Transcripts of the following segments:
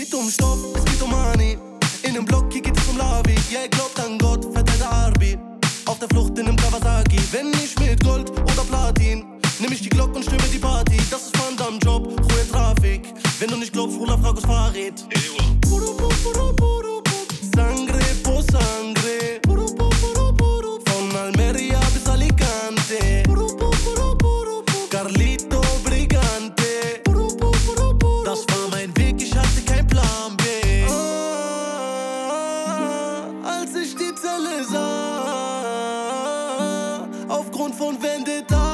geht um Stoff, es geht um Money. In dem Block, hier geht es um Lavi. Ja, ihr glaubt an Gott, verteilt Arbi. Auf der Flucht in nem Kawasaki. Wenn nicht mit Gold oder Platin, nimm ich die Glock und stimme die Party. Das ist Van Damme Job, hohe Trafik. Wenn du nicht glaubst, Bruder, frag aus Fahrrad. Sangre po sangre. Von Almeria bis Alicante. Carlito Brigante. Das war mein Weg, ich hatte kein Plan B. Als ich die Zelle sah, aufgrund von Vendetta,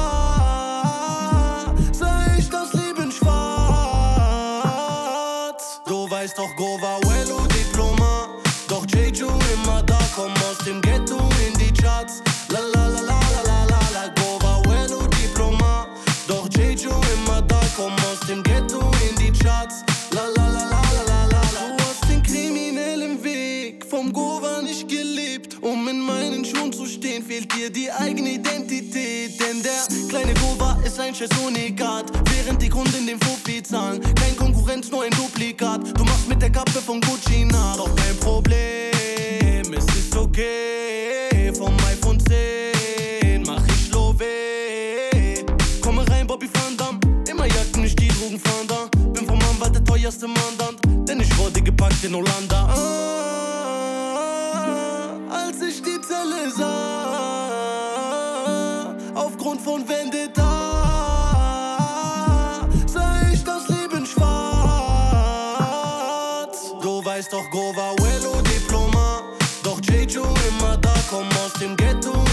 sah ich das Leben schwarz. Du weißt doch, Gova, Wello, Diploma. Doch Jeju immer da, komm aus dem Ghetto in die Charts. La la la la la la la la, Gova, Wello, Diploma. Doch Jeju immer da, komm aus dem Ghetto in die Charts. La la la la la la la la. Du hast den kriminellen Weg vom Gova nicht gelebt. Um in meinen Schuhen zu stehen, fehlt dir die eigene Identität. Denn der kleine Gova ist ein scheiß Unikat, während die Kunden den Fuffi zahlen. Kein Konkurrenz, nur ein Duplikat. Du machst mit der Kappe von Gucci nach. Doch kein Problem, es ist okay. Vom iPhone 10 mach ich Love. Komme rein, Bobby Van Damme. Immer jagten mich die Drogenfahnder. Bin vom Anwalt der teuerste Mandant, denn ich wurde gepackt in Hollanda. Als ich die Zelle sah, aufgrund von Vendetta, sah ich das Leben schwarz. Du weißt doch, Gova, Wello, Diploma. Doch Jeju immer da, komm aus dem Ghetto